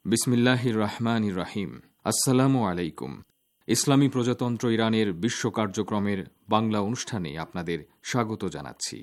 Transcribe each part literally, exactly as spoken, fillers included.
বিসমিল্লাহির রহমানির রহিম। আসসালামু আলাইকুম। ইসলামী প্রজাতন্ত্র ইরানের বিশ্ব কার্যক্রমের বাংলা অনুষ্ঠানে আপনাদের স্বাগত জানাচ্ছি।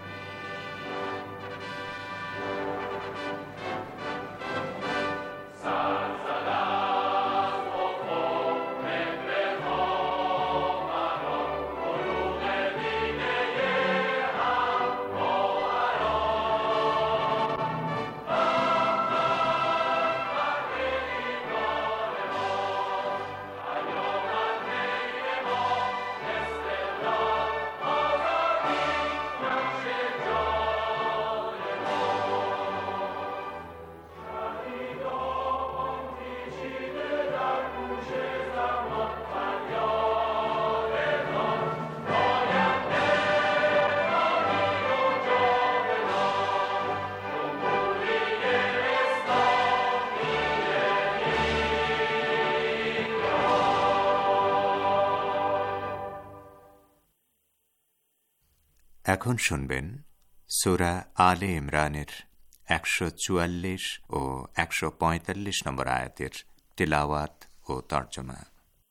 এখন শুনবেন সূরা আলে ইমরানের একশো চুয়াল্লিশ ও একশো পঁয়তাল্লিশ নম্বর আয়াতের তিলাওয়াত ও তর্জমা।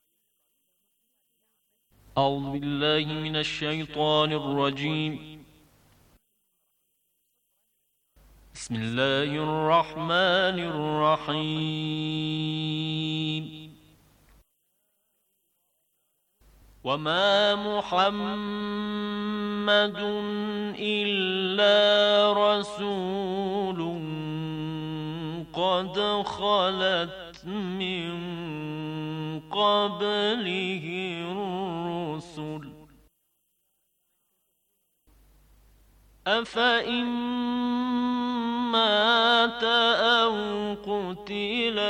আউযু বিল্লাহি মিনাশ শাইতানির রাজীম। বিসমিল্লাহির রহমানির রহিম। وما محمد إلا رسول قد خلت من قبله الرسل أفإن مات أو قتل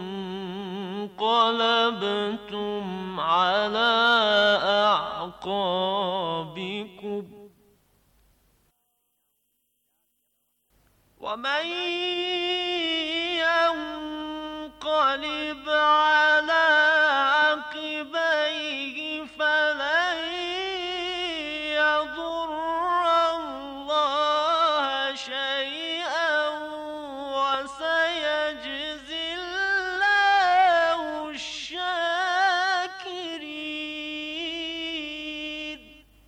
انقلبتم على أعقابكم ومن ينقلب على عقبيه فلن يضر الله شيئا وسيجزي الله الشاكرين.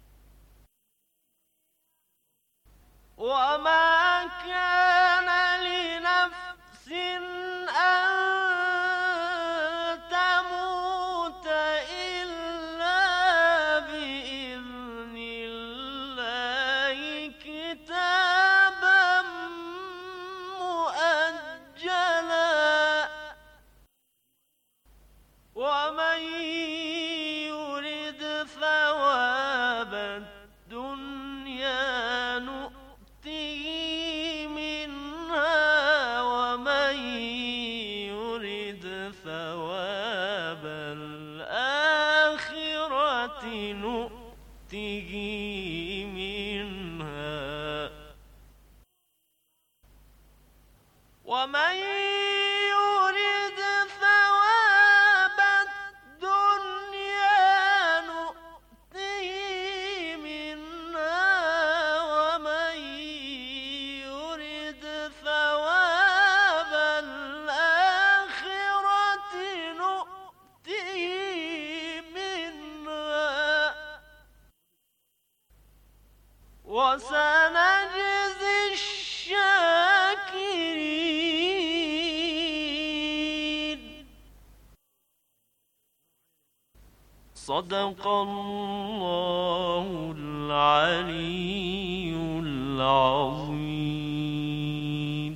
وما كان لنفس أن تموت إلا بإذن الله كتابا مؤجلا ومن يرد ثواب الدنيا نؤته منها ومن يرد ثواب الآخرة نؤته منها ومن يرد ثواب الدنيا نؤته منها ومن يرد ثواب الآخرة نؤته منها وسنجزي الشاكرين. صدق الله العلي العظيم.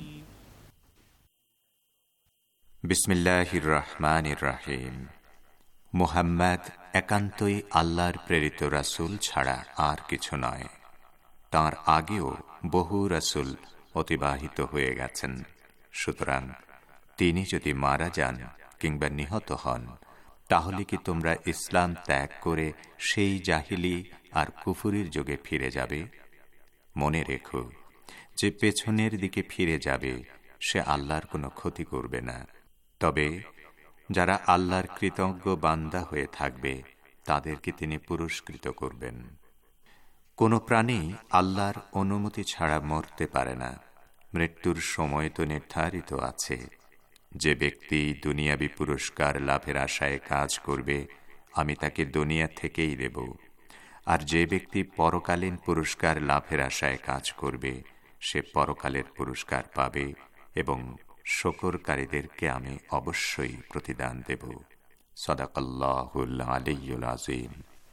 বিসমিল্লাহির রহমানির রহিম। মুহাম্মদ একান্তই আল্লাহর প্রেরিত রাসূল ছাড়া আর কিছু নয়। তাঁর আগেও বহু রাসূল অতিবাহিত হয়ে গেছেন। সুতরাং তিনি যদি মারা যান কিংবা নিহত হন, তাহলে কি তোমরা ইসলাম ত্যাগ করে সেই জাহিলি আর কুফরির যুগে ফিরে যাবে? মনে রেখো, যে পেছনের দিকে ফিরে যাবে সে আল্লাহর কোনো ক্ষতি করবে না। তবে যারা আল্লাহর কৃতজ্ঞ বান্দা হয়ে থাকবে তাদেরকে তিনি পুরস্কৃত করবেন। কোনো প্রাণী আল্লাহর অনুমতি ছাড়া মরতে পারে না। মৃত্যুর সময় তো নির্ধারিত আছে। যে ব্যক্তি দুনিয়াবী পুরস্কার লাভের আশায় কাজ করবে, আমি তাকে দুনিয়া থেকেই দেব। আর যে ব্যক্তি পরকালীন পুরস্কার লাভের আশায় কাজ করবে, সে পরকালের পুরস্কার পাবে এবং শকরকারীদেরকে আমি অবশ্যই প্রতিদান দেব। সাদাকাল্লাহুল আলিয়্যুল আযীম।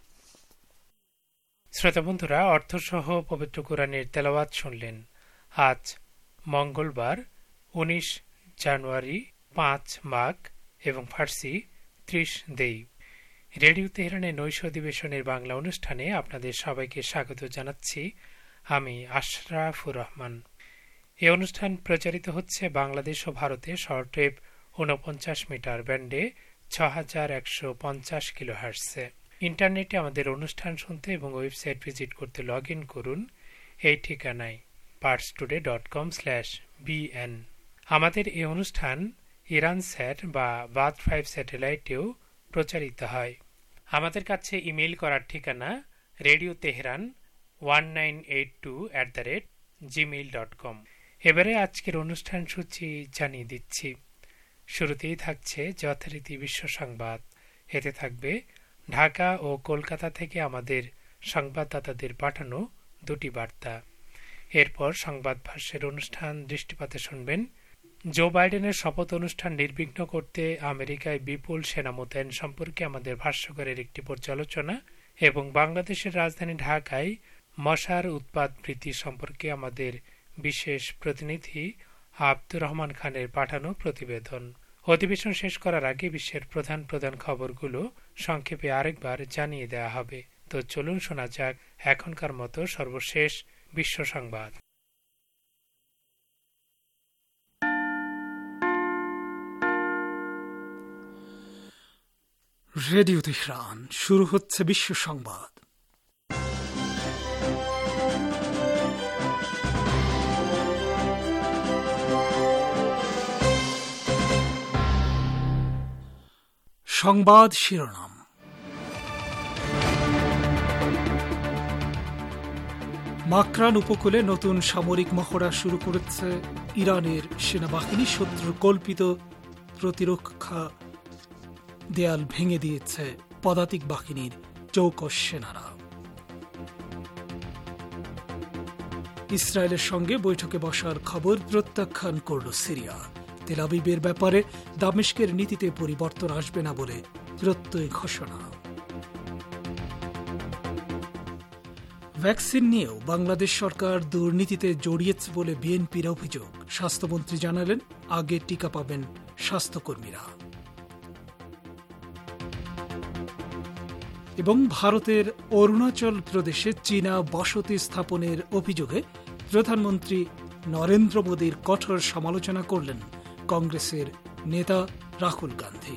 শ্রোতা বন্ধুরা, অর্থসহ পবিত্র কোরআনের তেলাওয়াত শুনলেন। আজ মঙ্গলবার উনিশ জানুয়ারি, পাঁচ মাঘ এবং ফার্সি ত্রিশ দেই। রেডিও তেহরানের নৈশ অধিবেশনের বাংলা অনুষ্ঠানে আপনাদের সবাইকে স্বাগত জানাচ্ছি। আমি আশরাফুর রহমান। এই অনুষ্ঠান প্রচারিত হচ্ছে বাংলাদেশ ও ভারতে শর্টওয়েভ ঊনপঞ্চাশ মিটার ব্যান্ডে ছ হাজার একশো পঞ্চাশ কিলো হার্টসে। ইন্টারনেটে আমাদের অনুষ্ঠান শুনতে এবং ওয়েবসাইট ভিজিট করতে লগ ইন করুন এই ঠিকানায় Pars Today dot com slash BN. আমাদের এই অনুষ্ঠান ইরান স্যাট বা বাদ ফাইভ স্যাটেলাইটেও প্রচারিত হয়। আমাদের কাছে ইমেইল করার ঠিকানা Radio Tehran one nine eight two at the rate Gmail dot com. এবারে আজকের অনুষ্ঠান সূচি জানিয়ে দিচ্ছি। শুরুতেই থাকছে যথারীতি বিশ্ব সংবাদ। এতে থাকবে ঢাকা ও কলকাতা থেকে আমাদের সংবাদদাতাদের পাঠানো দুটি বার্তা। এরপর সংবাদ ভাষ্যের অনুষ্ঠান দৃষ্টিপাতে শুনবেন জো বাইডেনের শপথ অনুষ্ঠান নির্বিঘ্ন করতে আমেরিকায় বিপুল সেনা মোতায়েন সম্পর্কে আমাদের ভাষ্যকারের একটি পর্যালোচনা এবং বাংলাদেশের রাজধানী ঢাকায় মশার উৎপাত বৃদ্ধি সম্পর্কে আমাদের বিশেষ প্রতিনিধি আব্দুর রহমান খানের পাঠানো প্রতিবেদন। অধিবেশন শেষ করার আগে বিশ্বের প্রধান প্রধান খবরগুলো সংক্ষেপে আরেকবার জানিয়ে দেওয়া হবে। তো চলুন শোনা যাক এখনকার মতো সর্বশেষ বিশ্ব সংবাদ। রেডিও তেহরান, শুরু হচ্ছে বিশ্ব সংবাদ। সংবাদ শিরোনাম। মাকরান উপকূলে নতুন সামরিক মহড়া শুরু করেছে ইরানের সেনাবাহিনী। শত্রুর কল্পিত প্রতিরক্ষা দেয়াল ভেঙে দিয়েছে পদাতিক বাহিনীর চৌকস সেনারা। ইসরায়েলের সঙ্গে বৈঠকে বসার খবর প্রত্যাখ্যান করল সিরিয়া। তেল আবিবের ব্যাপারে দামেস্কের নীতিতে পরিবর্তন আসবে না বলে প্রত্যয় ঘোষণা। ভ্যাকসিন নিয়েও বাংলাদেশ সরকার দুর্নীতিতে জড়িয়েছে বলে বিএনপির অভিযোগ। স্বাস্থ্যমন্ত্রী জানালেন, আগে টিকা পাবেন স্বাস্থ্যকর্মীরা। এবং ভারতের অরুণাচল প্রদেশে চীনা বসতি স্থাপনের অভিযোগে প্রধানমন্ত্রী নরেন্দ্র মোদীর কঠোর সমালোচনা করলেন কংগ্রেসের নেতা রাহুল গান্ধী।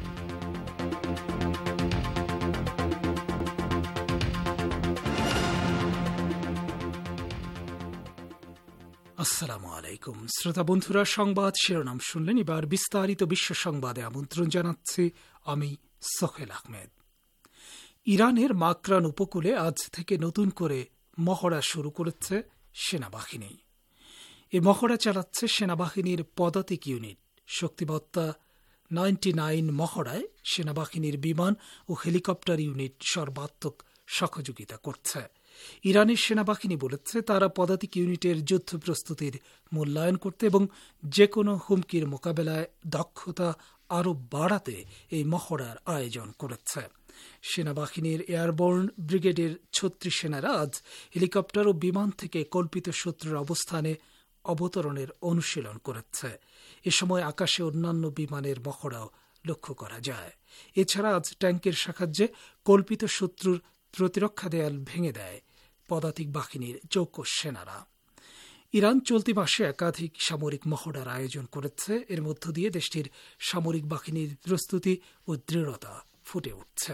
আসসালামু আলাইকুম শ্রোতা বন্ধুরা, সংবাদ শিরোনাম শুনলেন। এবার বিস্তারিত বিশ্ব সংবাদে আমন্ত্রণ জানাচ্ছি আমি সোহেল আহমেদ। ইরানের মাকরান উপকূলে আজ থেকে নতুন করে মহড়া শুরু করেছে সেনাবাহিনী। এ মহড়া চালাচ্ছে সেনাবাহিনীর পদাতিক ইউনিট। শক্তিবত্তা নাইনটি নাইন মহড়ায় সেনাবাহিনীর বিমান ও হেলিকপ্টার ইউনিট সর্বাত্মক সহযোগিতা করছে। ইরানের সেনাবাহিনী বলেছে, তারা পদাতিক ইউনিটের যুদ্ধ প্রস্তুতির মূল্যায়ন করতে এবং যে কোনো হুমকির মোকাবেলায় দক্ষতা আরও বাড়াতে এই মহড়ার আয়োজন করেছে। সেনাবাহিনীর এয়ারবোর্ন ব্রিগেডের ছত্রিশ সেনারা আজ হেলিকপ্টার ও বিমান থেকে কল্পিত শত্রুর অবস্থানে অবতরণের অনুশীলন করেছে। এ সময় আকাশে অন্যান্য বিমানের মহড়াও লক্ষ্য করা যায়। এছাড়া আজ ট্যাঙ্কের সাহায্যে কল্পিত শত্রুর প্রতিরক্ষা দেয়াল ভেঙে দেয় পদাতিক বাহিনীর চৌকস সেনারা। ইরান চলতি মাসে একাধিক সামরিক মহড়ার আয়োজন করেছে। এর মধ্য দিয়ে দেশটির সামরিক বাহিনীর প্রস্তুতি ও দৃঢ়তা ফুটে উঠছে।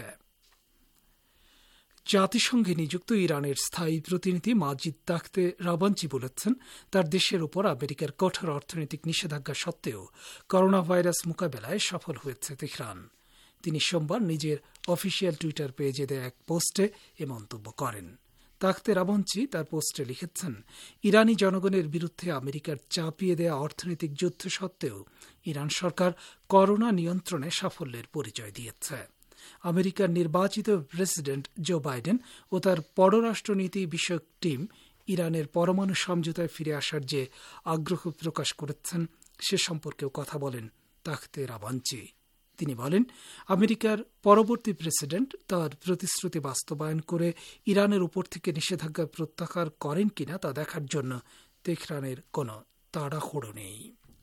জাতিসংঘে নিযুক্ত ইরানের স্থায়ী প্রতিনিধি মাজিদ তাখতে রাবাঞ্চি বলেছেন, তার দেশের উপর আমেরিকার কঠোর অর্থনৈতিক নিষেধাজ্ঞা সত্ত্বেও করোনা ভাইরাস মোকাবেলায় সফল হয়েছে তেহরান। তিনি সোমবার নিজের অফিসিয়াল টুইটার পেজে দেয়া এক পোস্টে এ মন্তব্য করেন। তাখতে রাবঞ্চি তার পোস্টে লিখেছেন, ইরানি জনগণের বিরুদ্ধে আমেরিকার চাপিয়ে দেয়া অর্থনৈতিক যুদ্ধ সত্ত্বেও ইরান সরকার করোনা নিয়ন্ত্রণে সাফল্যের পরিচয় দিয়েছে। আমেরিকার নির্বাচিত প্রেসিডেন্ট জো বাইডেন ও তার পররাষ্ট্রনীতি বিষয়ক টিম ইরানের পরমাণু সমঝোতায় ফিরে আসার যে আগ্রহ প্রকাশ করেছেন সে সম্পর্কেও কথা বলেন তাখতে রাবঞ্চি। তিনি বলেন, আমেরিকার পরবর্তী প্রেসিডেন্ট তার প্রতিশ্রুতি বাস্তবায়ন করে ইরানের উপর থেকে নিষেধাজ্ঞা প্রত্যাহার করেন কিনা তা দেখার জন্য তেহরানের কোনো তাড়াহুড়ো নেই।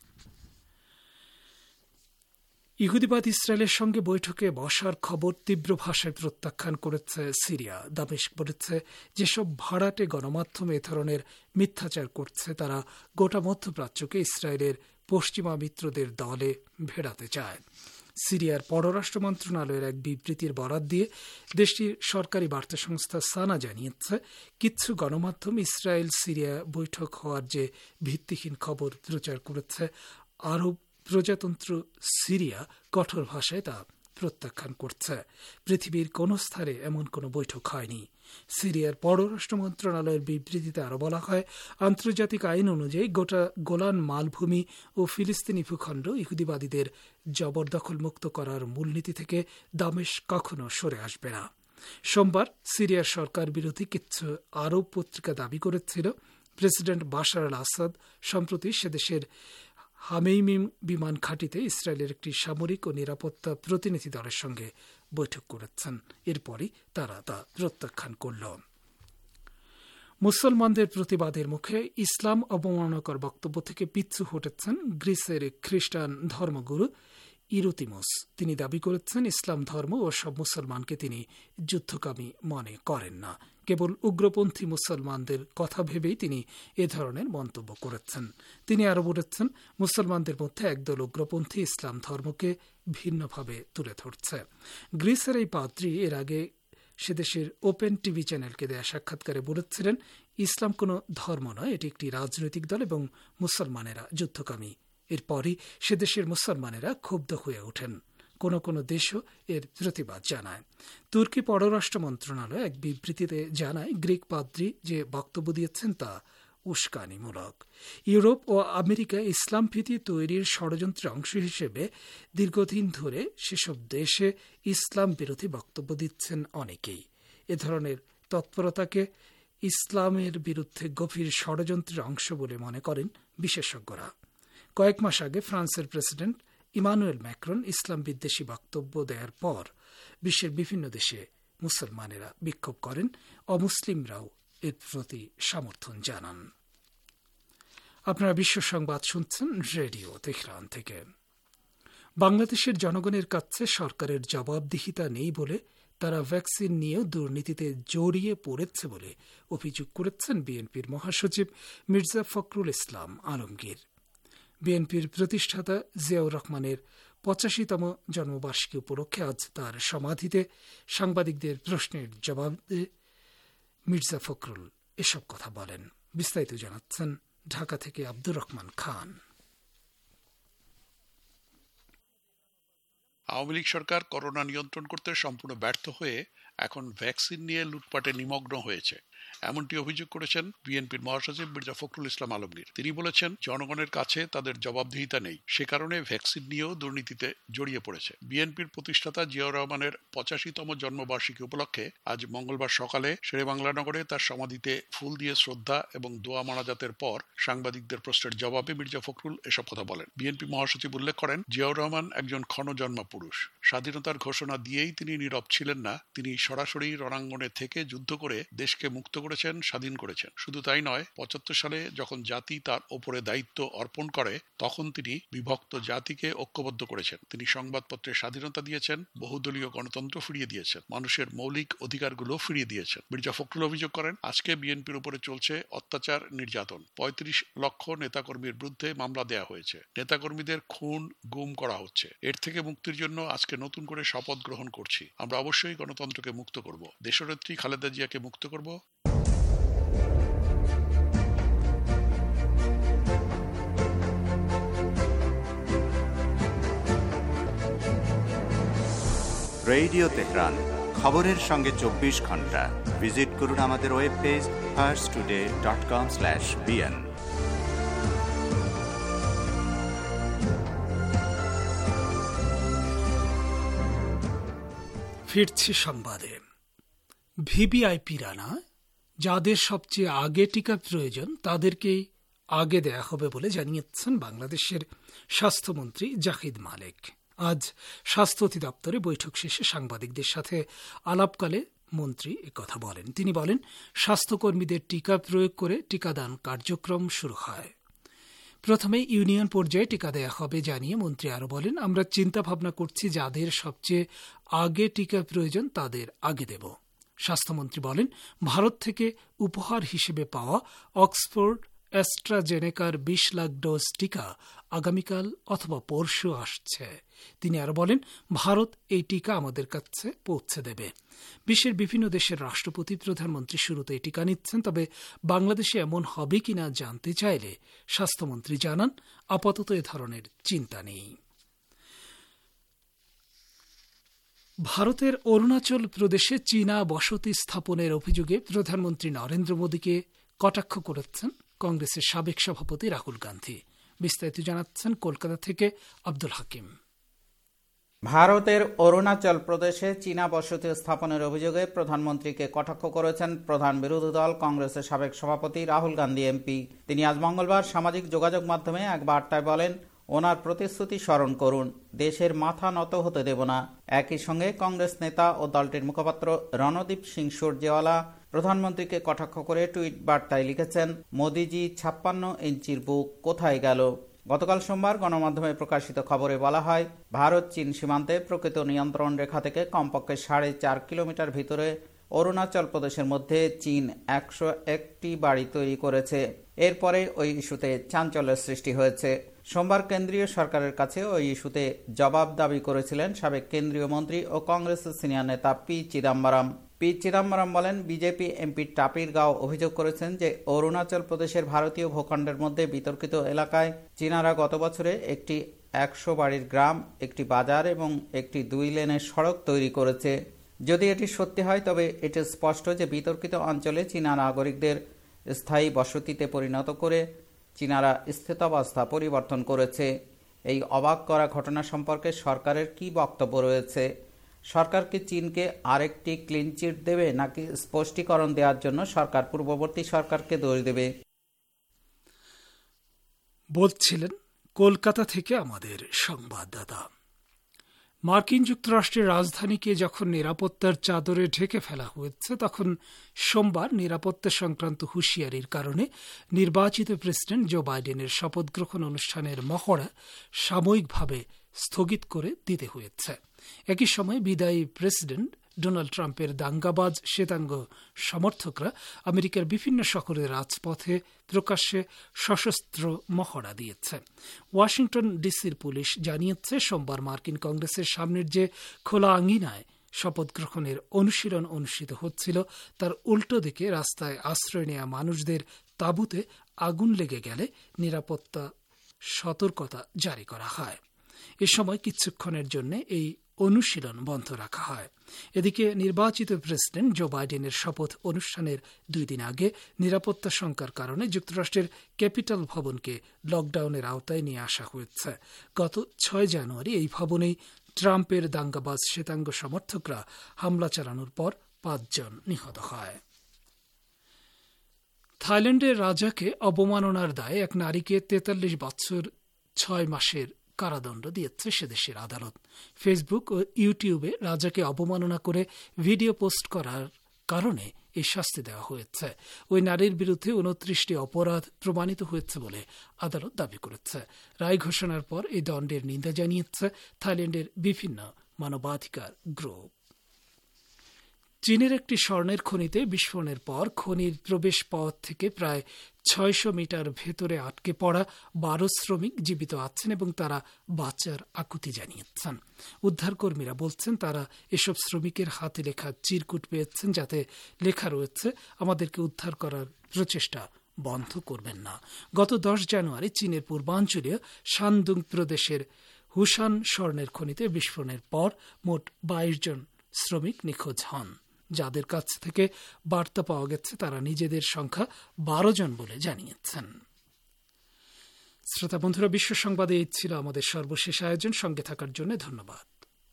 ইহুদিবাদ ইসরায়েলের সঙ্গে বৈঠকে বসার খবর তীব্র ভাষায় প্রত্যাখ্যান করেছে সিরিয়া। দামেস্ক বলেছে, যেসব ভাড়াটে গণমাধ্যম এ ধরনের মিথ্যাচার করছে তারা গোটা মধ্যপ্রাচ্যকে ইসরায়েলের পশ্চিমা মিত্রদের দলে ভেড়াতে চায়। সিরিয়ার পররাষ্ট্র মন্ত্রণালয়ের এক বিবৃতির বরাত দিয়ে দেশটির সরকারি বার্তা সংস্থা সানা জানিয়েছে, কিছু গণমাধ্যম ইসরায়েল সিরিয়া বৈঠক হওয়ার যে ভিত্তিহীন খবর প্রচার করেছে। আরব প্রজাতন্ত্র সিরিয়া কঠোর ভাষায় তা প্রত্যাখ্যান করছে। পৃথিবীর কোন স্তরে এমন কোনো বৈঠক হয়নি। সিরিয়ার পররাষ্ট্র মন্ত্রণালয়ের বিবৃতিতে আরও বলা হয়, আন্তর্জাতিক আইন অনুযায়ী গোটা গোলান মালভূমি ও ফিলিস্তিনি ভূখণ্ড ইহুদিবাদীদের জবরদখল মুক্ত করার মূলনীতি থেকে দামেস্ক কখনো সরে আসবে না। সোমবার সিরিয়ার সরকার বিরোধী কিছু আরব পত্রিকা দাবি করেছিল, প্রেসিডেন্ট বাশার আল আসাদ সম্প্রতি সেদেশের হামেইমিম বিমান ঘাঁটিতে ইসরায়েলের একটি সামরিক ও নিরাপত্তা প্রতিনিধি দলের সঙ্গে বৈঠক করেছেন। এরপরই তারা তা প্রত্যাখ্যান করল। মুসলমানদের প্রতিবাদের মুখে ইসলাম অবমাননাকর বক্তব্য থেকে পিছু হটেছেন গ্রিসের খ্রিস্টান ধর্মগুরু ইরোতিমোস। তিনি দাবি করেছেন, ইসলাম ধর্ম ও সব মুসলমানকে তিনি যুদ্ধকামী মনে করেন না। কেবল উগ্রপন্থী মুসলমানদের কথা ভেবেই তিনি এ ধরনের মন্তব্য করেছেন। তিনি আরও বলেছেন, মুসলমানদের মধ্যে একদল উগ্রপন্থী ইসলাম ধর্মকে ভিন্নভাবে তুলে ধরছে। গ্রিসের এই পাদ্রী এর আগে সেদেশের ওপেন টিভি চ্যানেলকে দেয়া সাক্ষাৎকারে বলেছিলেন, ইসলাম কোনো ধর্ম নয়, এটি একটি রাজনৈতিক দল এবং মুসলমানেরা যুদ্ধকামী। এরপরই সেদেশের মুসলমানেরা ক্ষুব্ধ হয়ে ওঠেন। কোন কোন দেশও এর প্রতিবাদ জানায়। তুর্কি পররাষ্ট্র মন্ত্রণালয় এক বিবৃতিতে জানায়, গ্রিক পাদ্রী যে বক্তব্য দিয়েছেন তা উস্কানিমূলক। ইউরোপ ও আমেরিকা ইসলাম ভীতি তৈরির ষড়যন্ত্রের অংশ হিসেবে দীর্ঘদিন ধরে সেসব দেশে ইসলাম বিরোধী বক্তব্য দিচ্ছেন অনেকেই। এ ধরনের তৎপরতাকে ইসলামের বিরুদ্ধে গভীর ষড়যন্ত্রের অংশ বলে মনে করেন বিশেষজ্ঞরা। কয়েক মাস আগে ফ্রান্সের প্রেসিডেন্ট ইমানুয়েল ম্যাক্রন ইসলাম বিদ্বেষী বক্তব্য দেওয়ার পর বিশ্বের বিভিন্ন দেশে মুসলমানেরা বিক্ষোভ করেন, অমুসলিমরাও এর প্রতি সমর্থন জানান। আপনারা বিশ্ব সংবাদ শুনছেন রেডিও তেহরান থেকে। বাংলাদেশের জনগণের কাছে সরকারের জবাবদিহিতা নেই বলে তারা ভ্যাকসিন নিয়েও দুর্নীতিতে জড়িয়ে পড়েছে বলে অভিযোগ করেছেন বিএনপির মহাসচিব মির্জা ফখরুল ইসলাম আলমগীর। বিএনপির প্রতিষ্ঠাতা জিয়াউর রহমানের পঁচাশিতম জন্মবার্ষিকী উপলক্ষে আজ তার সমাধিতে সাংবাদিকদের প্রশ্নের জবাবে মির্জা ফখরুল এসব কথা বলেন। বিস্তারিত জানাচ্ছেন ঢাকা থেকে আব্দুর রহমান খান। আওয়ামী লীগ সরকার করোনা নিয়ন্ত্রণ করতে সম্পূর্ণ ব্যর্থ হয়ে এখন ভ্যাকসিন নিয়ে লুটপাটে নিমগ্ন হয়েছে, এমনটি অভিযোগ করেছেন বিএনপির মহাসচিব মির্জা ফখরুল ইসলাম আলমগীর। তিনি বলেছেন, জনগণের কাছে তাদের জবাবদিহিতা নেই, সে কারণে ভ্যাকসিন নিয়েও দুর্নীতিতে জড়িয়ে পড়েছে। বিএনপির প্রতিষ্ঠাতা জিয়াউর রহমানের পঁচাশিতম জন্মবার্ষিকী উপলক্ষে আজ মঙ্গলবার সকালে শেরেবাংলা নগরে তার সমাধিতে ফুল দিয়ে শ্রদ্ধা এবং দোয়া মোনাজাতের পর সাংবাদিকদের প্রশ্নের জবাবে মির্জা ফখরুল এসব কথা বলেন। বিএনপি মহাসচিব উল্লেখ করেন, জিয়াউর রহমান একজন ক্ষণজন্মা পুরুষ। স্বাধীনতার ঘোষণা দিয়েই তিনি নীরব ছিলেন না, তিনি সরাসরি রণাঙ্গনে থেকে যুদ্ধ করে দেশকে মুক্ত করেছেন, স্বাধীন করেছেন। শুধু তাই নয়, পঁচাত্তর সালে যখন জাতি তার ওপরে দায়িত্ব অর্পণ করে তখন তিনি বিভক্ত জাতিকে ঐক্যবদ্ধ করেছেন। তিনি সংবাদপত্রের স্বাধীনতা দিয়েছেন, বহুদলীয় গণতন্ত্র ফিরিয়ে দিয়েছেন, মানুষের মৌলিক অধিকারগুলো ফিরিয়ে দিয়েছেন। মির্জা ফখরুল অভিযোগ করেন, আজকে বিএনপির উপরে চলছে অত্যাচার, নির্যাতন। পঁয়ত্রিশ লক্ষ নেতাকর্মীর বিরুদ্ধে মামলা দেয়া হয়েছে, নেতাকর্মীদের খুন গুম করা হচ্ছে। এর থেকে মুক্তির জন্য আজকে নতুন করে শপথ গ্রহণ করছি। আমরা অবশ্যই গণতন্ত্রকে মুক্ত করব, দেশনেত্রী খালেদা জিয়াকে মুক্ত করব। রেডিও তেহরান, খবরের সঙ্গে চব্বিশ ঘন্টা। ভিজিট করুন আমাদের web page first Today dot com slash BN. ফিরছি সংবাদে। ভিভিআইপিরা না, যাদের সবচেয়ে আগে টিকা প্রয়োজন তাদেরকেই আগে দেয়া হবে বলে জানিয়েছেন বাংলাদেশের স্বাস্থ্যমন্ত্রী জাহিদ মালেক। আজ স্বাস্থ্য অধিদপ্তরে বৈঠক শেষে সাংবাদিকদের সাথে আলাপকালে মন্ত্রী একথা বলেন। তিনি বলেন, স্বাস্থ্যকর্মীদের টিকা প্রয়োগ করে টিকাদান কার্যক্রম শুরু হয়। প্রথমে ইউনিয়ন পর্যায়ে টিকা দেয়া হবে জানিয়ে মন্ত্রী আরও বলেন, আমরা চিন্তা ভাবনা করছি যাদের সবচেয়ে আগে টিকা প্রয়োজন তাদের আগে দেব। স্বাস্থ্যমন্ত্রী বলেন, ভারত থেকে উপহার হিসেবে পাওয়া অক্সফোর্ড অ্যাস্ট্রাজেনেকার বিশ লাখ ডোজ টিকা আগামীকাল অথবা পরশু আসছে। তিনি আরো বলেন, ভারত এই টিকা আমাদের কাছে পৌঁছে দেবে। বিশ্বের বিভিন্ন দেশের রাষ্ট্রপতি, প্রধানমন্ত্রী শুরুতে এই টিকা নিচ্ছেন, তবে বাংলাদেশে এমন হবে কিনা জানতে চাইলে স্বাস্থ্যমন্ত্রী জানান, আপাতত এ ধরনের চিন্তা নেই। ভারতের অরুণাচল প্রদেশে চীনা বসতি স্থাপনের অভিযোগে প্রধানমন্ত্রী নরেন্দ্র মোদীকে কটাক্ষ করেছেন কংগ্রেসের সাবেক সভাপতি রাহুল গান্ধী। বিস্তারিত জানাচ্ছেন কলকাতা থেকে আব্দুল হাকিম। ভারতের অরুণাচল প্রদেশে চীনা বসতি স্থাপনের অভিযোগে প্রধানমন্ত্রীকে কটাক্ষ করেছেন প্রধান বিরোধী দল কংগ্রেসের সাবেক সভাপতি রাহুল গান্ধী এমপি। তিনি আজ মঙ্গলবার সামাজিক যোগাযোগ মাধ্যমে এক বার্তায় বলেন, ওনার প্রতিশ্রুতি স্মরণ করুন, দেশের মাথা নত হতে দেব না। একই সঙ্গে কংগ্রেস নেতা ও দলটির মুখপাত্র রণদীপ সিং সুরজেওয়ালা প্রধানমন্ত্রীকে কটাক্ষ করে টুইট বার্তায় লিখেছেন, মোদিজি ছাপ্পান্ন ইঞ্চির বুক কোথায় গেল। গতকাল সোমবার গণমাধ্যমে প্রকাশিত খবরে বলা হয়, ভারত চীন সীমান্তে প্রকৃত নিয়ন্ত্রণ রেখা থেকে কমপক্ষে সাড়ে চার কিলোমিটার ভিতরে অরুণাচল প্রদেশের মধ্যে চীন একশো একটি বাড়ি তৈরি করেছে। এরপরে ওই ইস্যুতে চাঞ্চল্যের সৃষ্টি হয়েছে। সোমবার কেন্দ্রীয় সরকারের কাছে ওই ইস্যুতে জবাব দাবি করেছিলেন সাবেক কেন্দ্রীয় মন্ত্রী ও কংগ্রেসের সিনিয়র নেতা পি চিদাম্বরম। পি চিদাম্বরম বলেন, বিজেপি এমপি টাপির গাঁও অভিযোগ করেছেন যে অরুণাচল প্রদেশের ভারতীয় ভূখণ্ডের মধ্যে বিতর্কিত এলাকায় চীনারা গত বছরে একটি একশো বাড়ির গ্রাম, একটি বাজার এবং একটি দুই লেনের সড়ক তৈরি করেছে। যদি এটি সত্যি হয় তবে এটি স্পষ্ট যে বিতর্কিত অঞ্চলে চীনা নাগরিকদের স্থায়ী বসতিতে পরিণত করে চীনারা স্থিতাবস্থা পরিবর্তন করেছে। এই অবাক করা ঘটনা সম্পর্কে সরকারের কি বক্তব্য রয়েছে? সরকার কি চীনকে আরেকটি ক্লিনচিট দেবে, নাকি স্পষ্টীকরণ দেওয়ার জন্য সরকার পূর্ববর্তী সরকারকে দোষ দেবে? বলছিলেন কলকাতা থেকে আমাদের সংবাদদাতা। মার্কিন যুক্তরাষ্ট্রের রাজধানীকে যখন নিরাপত্তার চাদরে ঢেকে ফেলা হয়েছে, তখন সোমবার নিরাপত্তা সংক্রান্ত হুঁশিয়ারির কারণে নির্বাচিত প্রেসিডেন্ট জো বাইডেনের শপথ গ্রহণ অনুষ্ঠানের মহড়া সাময়িকভাবে স্থগিত করে দিতে হয়েছে। একই সময় বিদায়ী প্রেসিডেন্ট ডোনাল্ড ট্রাম্পের দাঙ্গাবাজ শ্বেতাঙ্গ সমর্থকরা আমেরিকার বিভিন্ন শহরের রাজপথে প্রকাশ্যে সশস্ত্র মহড়া দিয়েছে। ওয়াশিংটন ডিসির পুলিশ জানিয়েছে, সোমবার মার্কিন কংগ্রেসের সামনের যে খোলা আঙ্গিনায় শপথ গ্রহণের অনুশীলন অনুষ্ঠিত হচ্ছিল, তার উল্টো দিকে রাস্তায় আশ্রয় নেওয়া মানুষদের তাঁবুতে আগুন লেগে গেলে নিরাপত্তা সতর্কতা জারি করা হয়। এ সময় কিছুক্ষণের জন্য এই অনুশীলন বন্ধ রাখা হয়। এদিকে নির্বাচিত প্রেসিডেন্ট জো বাইডেনের শপথ অনুষ্ঠানের দুই দিন আগে নিরাপত্তা শঙ্কার কারণে যুক্তরাষ্ট্রের ক্যাপিটাল ভবনকে লকডাউনের আওতায় নিয়ে আসা হয়েছে। গত ছয় জানুয়ারি এই ভবনেই ট্রাম্পের দাঙ্গাবাজ শ্বেতাঙ্গ সমর্থকরা হামলা চালানোর পর পাঁচজন নিহত হয়। থাইল্যান্ডের রাজাকে অবমাননার দায়ে এক নারীকে তেতাল্লিশ বছর ছয় মাসের কারাদণ্ড দিয়েছে সেদেশের আদালত। ফেসবুক ও ইউটিউবে রাজাকে অবমাননা করে ভিডিও পোস্ট করার কারণে এই শাস্তি দেওয়া হয়েছে। ওই নারীর বিরুদ্ধে উনত্রিশটি অপরাধ প্রমাণিত হয়েছে বলে আদালত দাবি করেছে। রায় ঘোষণার পর এই দণ্ডের নিন্দা জানিয়েছে থাইল্যান্ডের বিভিন্ন মানবাধিকার গ্রুপ। চীনের একটি স্বর্ণের খনিতে বিস্ফোরণের পর খনির প্রবেশ পথ থেকে প্রায় ছয়শ মিটার ভেতরে আটকে পড়া বারো শ্রমিক জীবিত আছেন এবং তারা বাঁচার আকুতি জানিয়েছেন। উদ্ধারকর্মীরা বলছেন, তারা এসব শ্রমিকের হাতে লেখা চিরকুট পেয়েছেন, যাতে লেখা রয়েছে, আমাদেরকে উদ্ধার করার প্রচেষ্টা বন্ধ করবেন না। গত দশ জানুয়ারি চীনের পূর্বাঞ্চলীয় শানদুং প্রদেশের হুসান স্বর্ণের খনিতে বিস্ফোরণের পর মোট বাইশ জন শ্রমিক নিখোঁজ হন। যাদের কাছ থেকে বার্তা পাওয়া গেছে তারা নিজেদের সংখ্যা বারো জন বলে জানিয়েছেন। শ্রোতা বন্ধুরা, বিশ্ব সংবাদে এই ছিল আমাদের সর্বশেষ আয়োজন। সঙ্গে থাকার জন্য ধন্যবাদ।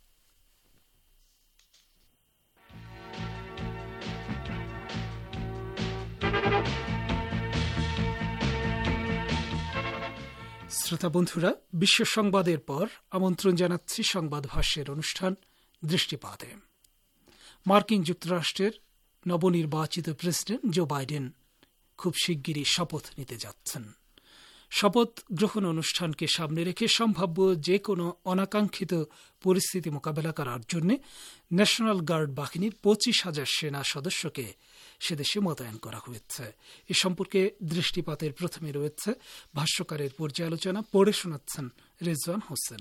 শ্রোতা বন্ধুরা, বিশ্ব সংবাদের পর আমন্ত্রণ জানাচ্ছি সংবাদ ভাষ্যের অনুষ্ঠান দৃষ্টিপাতে। মার্কিন যুক্তরাষ্ট্রের নবনির্বাচিত প্রেসিডেন্ট জো বাইডেন খুব শিগগিরই শপথ নিতে যাচ্ছেন। শপথ গ্রহণ অনুষ্ঠানকে সামনে রেখে সম্ভাব্য যে কোনো অনাকাঙ্ক্ষিত পরিস্থিতি মোকাবেলা করার জন্য ন্যাশনাল গার্ড বাহিনীর পঁচিশ হাজার সেনা সদস্যকে সেদেশে মোতায়েন করা হয়েছে। এ সম্পর্কে দৃষ্টিপাতের প্রথমে রয়েছে ভাষ্যকারের পর্যালোচনা, পড়ে শোনাচ্ছেন রেজওয়ান হোসেন।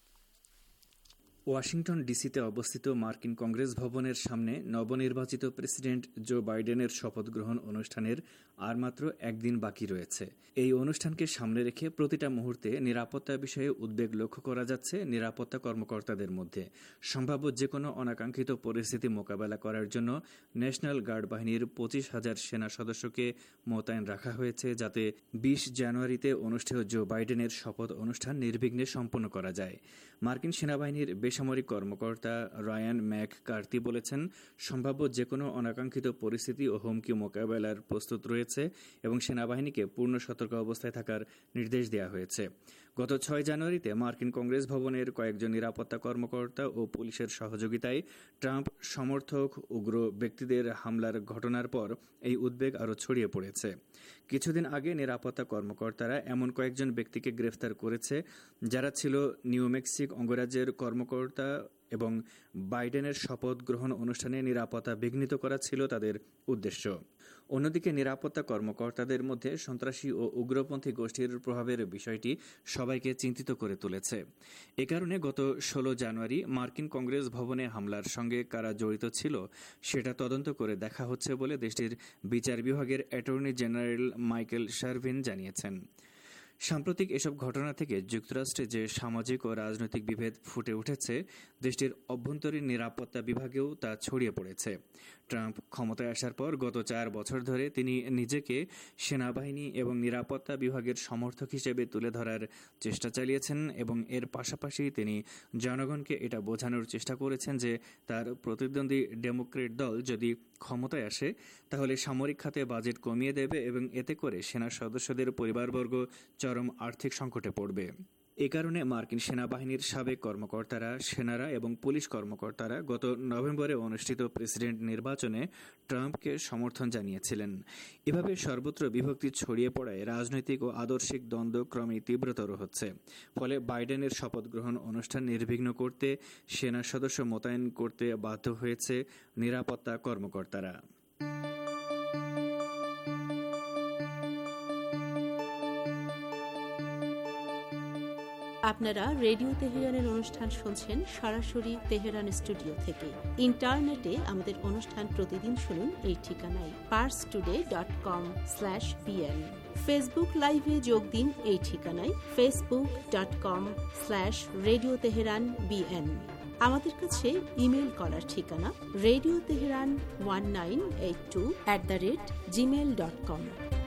ওয়াশিংটন ডিসিতে অবস্থিত মার্কিন কংগ্রেস ভবনের সামনে নবনির্বাচিত প্রেসিডেন্ট জো বাইডেনের শপথ গ্রহণ অনুষ্ঠানের আর মাত্র একদিন বাকি রয়েছে। এই অনুষ্ঠানকে সামনে রেখে প্রতিটা মুহূর্তে নিরাপত্তা বিষয়ে উদ্বেগ লক্ষ্য করা যাচ্ছে নিরাপত্তা কর্মকর্তাদের মধ্যে। সম্ভাব্য যে কোনো অনাকাঙ্ক্ষিত পরিস্থিতি মোকাবেলা করার জন্য ন্যাশনাল গার্ড বাহিনীর পঁচিশ হাজার সেনা সদস্যকে মোতায়েন রাখা হয়েছে, যাতে বিশ জানুয়ারিতে অনুষ্ঠেয় জো বাইডেনের শপথ অনুষ্ঠান নির্বিঘ্নে সম্পন্ন করা যায়। মার্কিন সেনাবাহিনীর বেসামরিক কর্মকর্তা রায়ান ম্যাক কার্তি বলেছেন, সম্ভাব্য যে কোনো অনাকাঙ্ক্ষিত পরিস্থিতি ও হুমকি মোকাবেলার প্রস্তুত রয়েছে এবং সেনাবাহিনীকে পূর্ণ সতর্ক অবস্থায় থাকার নির্দেশ দেওয়া হয়েছে। গত ছয় জানুয়ারিতে মার্কিন কংগ্রেস ভবনের কয়েকজন নিরাপত্তা কর্মকর্তা ও পুলিশের সহযোগিতায় ট্রাম্প সমর্থক উগ্র ব্যক্তিদের হামলার ঘটনার পর এই উদ্বেগ আরও ছড়িয়ে পড়েছে। কিছুদিন আগে নিরাপত্তা কর্মকর্তারা এমন কয়েকজন ব্যক্তিকে গ্রেফতার করেছে যারা ছিল নিউ মেক্সিকো অঙ্গরাজ্যের কর্মকর্তা এবং বাইডেনের শপথ গ্রহণ অনুষ্ঠানে নিরাপত্তা বিঘ্নিত করা ছিল তাদের উদ্দেশ্য। অন্যদিকে নিরাপত্তা কর্মকর্তাদের মধ্যে সন্ত্রাসী ও উগ্রপন্থী গোষ্ঠীর প্রভাবের বিষয়টি সবাইকে চিন্তিত করে তুলেছে। এ কারণে গত ষোলো জানুয়ারি মার্কিন কংগ্রেস ভবনে হামলার সঙ্গে কারা জড়িত ছিল সেটা তদন্ত করে দেখা হচ্ছে বলে দেশটির বিচার বিভাগের অ্যাটর্নি জেনারেল মাইকেল শারভিন জানিয়েছেন। সাম্প্রতিক এসব ঘটনা থেকে যুক্তরাষ্ট্রে যে সামাজিক ও রাজনৈতিক বিভেদ ফুটে উঠেছে, দেশটির অভ্যন্তরীণ নিরাপত্তা বিভাগেও তা ছড়িয়ে পড়েছে। ট্রাম্প ক্ষমতায় আসার পর গত চার বছর ধরে তিনি নিজেকে সেনাবাহিনী এবং নিরাপত্তা বিভাগের সমর্থক হিসেবে তুলে ধরার চেষ্টা চালিয়েছেন এবং এর পাশাপাশি তিনি জনগণকে এটা বোঝানোর চেষ্টা করেছেন যে তার প্রতিদ্বন্দ্বী ডেমোক্রেট দল যদি ক্ষমতায় আসে তাহলে সামরিক খাতে বাজেট কমিয়ে দেবে এবং এতে করে সেনা সদস্যদের পরিবারবর্গ চরম আর্থিক সংকটে পড়বে। এ কারণে মার্কিন সেনাবাহিনীর সাবেক কর্মকর্তারা, সেনারা এবং পুলিশ কর্মকর্তারা গত নভেম্বরে অনুষ্ঠিত প্রেসিডেন্ট নির্বাচনে ট্রাম্পকে সমর্থন জানিয়েছিলেন। এভাবে সর্বত্র বিভক্তি ছড়িয়ে পড়ায় রাজনৈতিক ও আদর্শিক দ্বন্দ্ব ক্রমেই তীব্রতর হচ্ছে। ফলে বাইডেনের শপথ গ্রহণ অনুষ্ঠান নির্বিঘ্ন করতে সেনা সদস্য মোতায়েন করতে বাধ্য হয়েছে নিরাপত্তা কর্মকর্তারা। আপনারা রেডিও তেহরানের অনুষ্ঠান শুনছেন সরাসরি তেহরান স্টুডিও থেকে। ইন্টারনেটে আমাদের অনুষ্ঠান প্রতিদিন শুনুন এই ঠিকানায় Pars Today dot com slash BN. Facebook লাইভে যোগ দিন এই ঠিকানায় Facebook dot com slash Radio Tehran BN. আমাদের কাছে ইমেল করার ঠিকানা Radio Tehran one nine eight two at the rate Gmail dot com.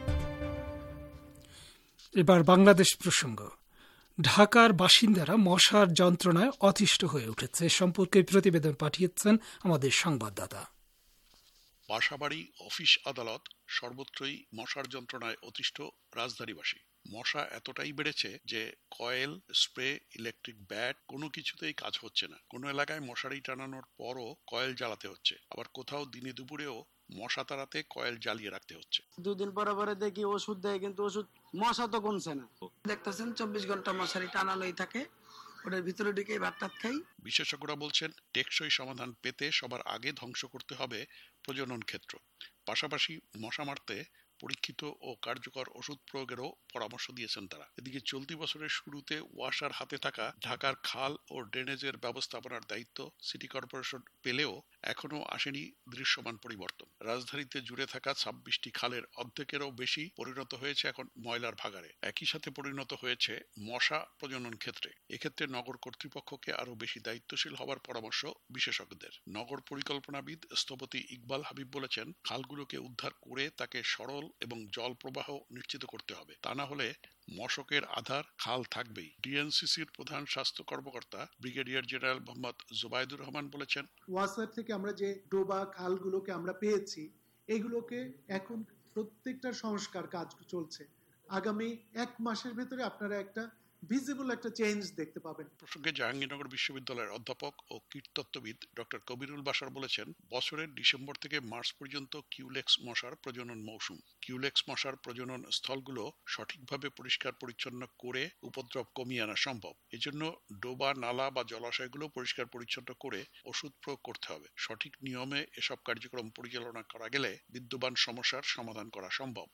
এবার বাংলাদেশ প্রসঙ্গ। ঢাকার বাসিন্দারা মশার যন্ত্রণায় অতিষ্ঠ হয়ে উঠেছে সম্পর্কে প্রতিবেদন পাঠিয়েছেন আমাদের সংবাদদাতা। বাসাবাড়ি, অফিস, আদালত সর্বত্রই মশার যন্ত্রণায় অতিষ্ঠ রাজধানীবাসী। মশা এতটাই বেড়েছে যে কয়েল, স্প্রে, ইলেকট্রিক ব্যাট কোনো কিছুতেই কাজ হচ্ছে না। কোনো এলাকায় মশারি টানানোর পরও কয়েল জ্বালাতে হচ্ছে, আবার কোথাও দিনে দুপুরেও মশা তাড়াতে কয়েল জ্বালিয়ে রাখতে হচ্ছে। দুদিন পরে পরে দেখি ওষুধ দেয়, কিন্তু ওষুধ মশা তো কমছে না। দেখতেছেন চব্বিশ ঘন্টা মশারি টানানোই থাকে, ওটার ভিতরে ঢুকে ভাত টাত খাই। বিশেষজ্ঞরা বলছেন টেকসই সমাধান পেতে সবার আগে ধ্বংস করতে হবে প্রজনন ক্ষেত্র। পাশাপাশি মশা মারতে পরীক্ষিত ও কার্যকর ওষুধ প্রয়োগেরও পরামর্শ দিয়েছেন তারা। এদিকে চলতি বছরের শুরুতে ওয়াসার হাতে থাকা ঢাকার খাল ও ড্রেনেজের ব্যবস্থাপনার দায়িত্ব সিটি কর্পোরেশন পেলেও এখনো আসেনি দৃশ্যমান পরিবর্তন। রাজধানীতে জুড়ে থাকা ছাব্বিশটি খালের অর্ধেকেরও বেশি পরিণত হয়েছে এখন ময়লার ভাগাড়ে। একই সাথে পরিণত হয়েছে মশা প্রজনন ক্ষেত্রে। এক্ষেত্রে নগর কর্তৃপক্ষকে আরো বেশি দায়িত্বশীল হবার পরামর্শ বিশেষজ্ঞদের। নগর পরিকল্পনাবিদ স্থপতি ইকবাল হাবিব বলেছেন, খালগুলোকে উদ্ধার করে তাকে সরল এবং জল প্রবাহ নিশ্চিত করতে হবে, তা না হলে মশকের আধার খাল থাকবেই। ডিএনসিসির প্রধান স্বাস্থ্য কর্মকর্তা ব্রিগেডিয়ার জেনারেল মোহাম্মদ জুবাইদুর রহমান বলেছেন, ওয়াসার থেকে আমরা যে ডোবা খালগুলোকে আমরা পেয়েছি, এগুলোকে এখন প্রত্যেকটার সংস্কার কাজ চলছে। আগামী এক মাসের ভেতরে আপনারা একটা ভিজিবল একটা চেঞ্জ দেখতে পাবেন। প্রসঙ্গে জাহাঙ্গীরনগর বিশ্ববিদ্যালয়ের অধ্যাপক ও কীটতত্ত্ববিদ ডক্টর কবিরুল বাশার বলেছেন, বছরের ডিসেম্বর থেকে মার্চ পর্যন্ত কিউলেক্স মশার প্রজনন মৌসুম। কিউলেক্স মশার প্রজনন স্থলগুলো সঠিকভাবে পরিষ্কার পরিচ্ছন্ন করে উপদ্রব কমিয়ে আনা সম্ভব। এজন্য ডোবা, নালা বা জলাশয়গুলো পরিষ্কার পরিচ্ছন্ন করে ওষুধ প্রয়োগ করতে হবে। সঠিক নিয়মে এসব কার্যক্রম পরিচালনা করা গেলে বিদ্যমান সমস্যার সমাধান করা সম্ভব।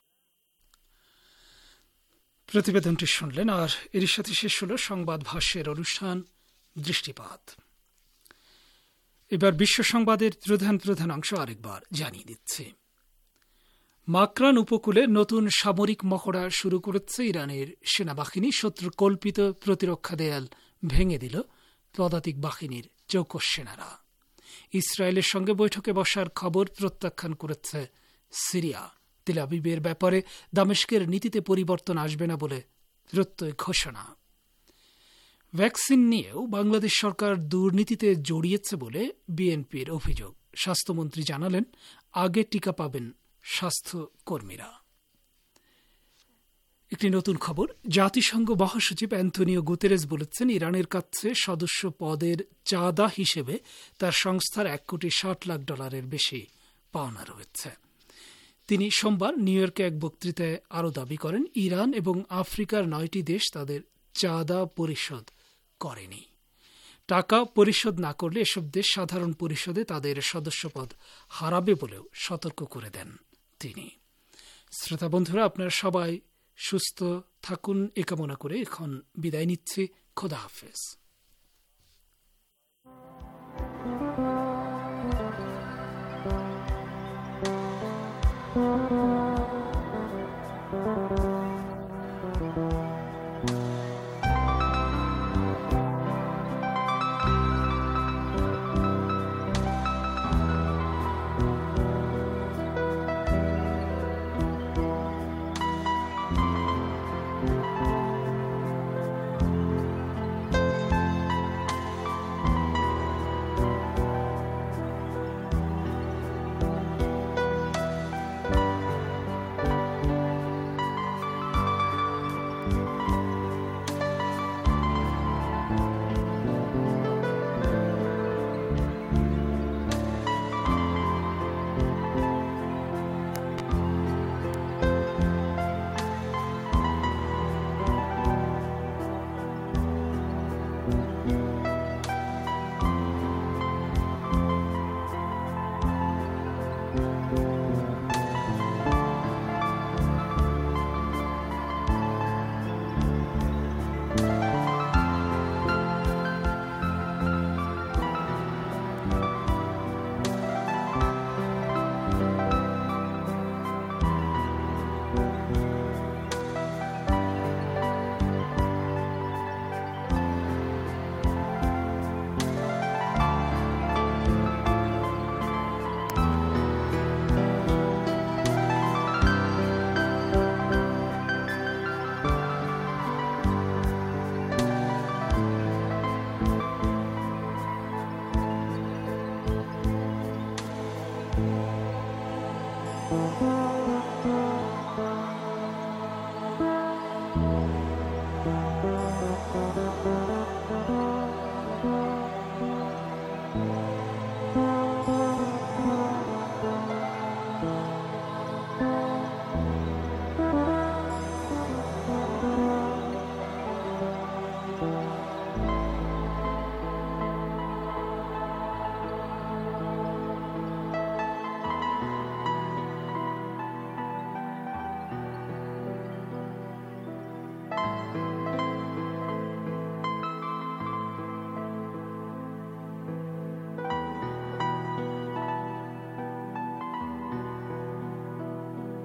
প্রতিবেদনটি শুনলেন, আর এর সাথে শেষ হল সংবাদ ভাষ্যের অনুষ্ঠান দৃষ্টিপাত। এবার বিশ্ব সংবাদের প্রধান প্রধান অংশ আরেকবার জানিয়ে দিচ্ছে। মাকরান উপকূলে নতুন সামরিক মহড়া শুরু করেছে ইরানের সেনাবাহিনী। শত্রুর কল্পিত প্রতিরক্ষা দেয়াল ভেঙে দিল পদাতিক বাহিনীর চৌকস সেনারা। ইসরায়েলের সঙ্গে বৈঠকে বসার খবর প্রত্যাখ্যান করেছে সিরিয়া। তেল আবিবের ব্যাপারে দামেস্কের নীতিতে পরিবর্তন আসবে না বলে প্রত্যয় ঘোষণা। ভ্যাকসিন নিয়েও বাংলাদেশ সরকার দুর্নীতিতে জড়িয়েছে বলে বিএনপির অভিযোগ। স্বাস্থ্যমন্ত্রী জানালেন, আগে টিকা পাবেন স্বাস্থ্যকর্মীরা। একটি নতুন খবর, জাতিসংঘ মহাসচিব অ্যান্টনিও গুতেরেস বলেছেন, ইরানের কাছে সদস্য পদের চাঁদা হিসেবে তার সংস্থার এক কোটি ষাট লাখ ডলারের বেশি পাওনা রয়েছে। তিনি সোমবার নিউ ইয়র্কে এক বক্তৃতায় আরও দাবি করেন, ইরান এবং আফ্রিকার নয়টি দেশ তাদের চাঁদা পরিশোধ করেনি। টাকা পরিশোধ না করলে এসব দেশ সাধারণ পরিষদে তাদের সদস্যপদ হারাবে বলেও সতর্ক করে দেন তিনি। শ্রোতা বন্ধুরা, আপনারা সবাই সুস্থ থাকুন এ কামনা করে এখন বিদায় নিচ্ছি। খোদা হাফেজ। Thank you.